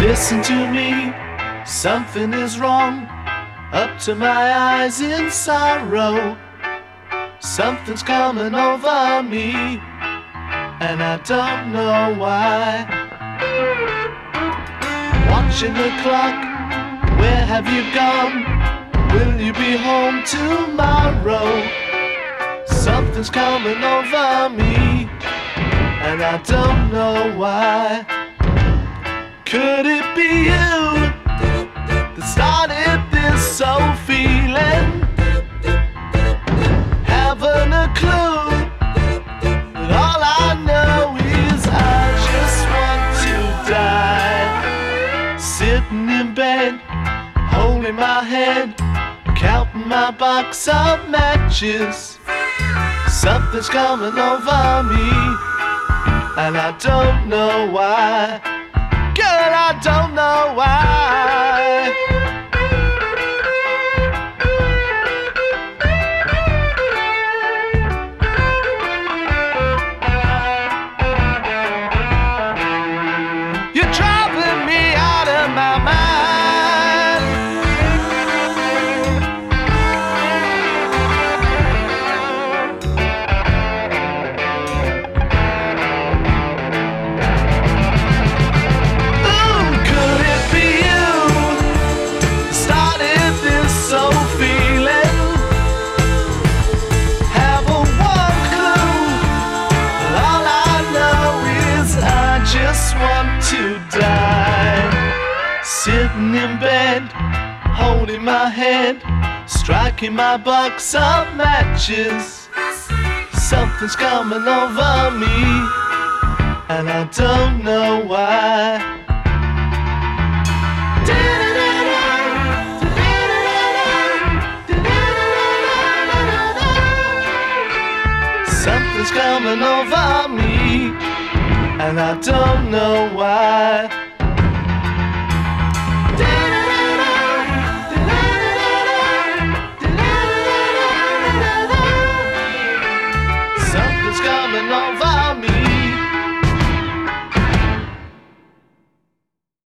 Listen to me, something is wrong. Up to my eyes in sorrow. Something's coming over me, and I don't know why. Watching the clock, where have you gone? Will you be home tomorrow? Something's coming over me, and I don't know why. Could it be you that started this old feeling? Haven't a clue, but all I know is I just want to die. Sitting in bed, holding my head, counting my box of matches. Something's coming over me, and I don't know why. Girl, I don't know why. You're driving me out of my mind. Ooh, could it be you started this old feeling? Haven't one clue, but all I know is I just want to die. Sitting in bed, holding my head, striking my box of matches. Something's coming over me, and I don't know why. Something's coming over me, and I don't know why.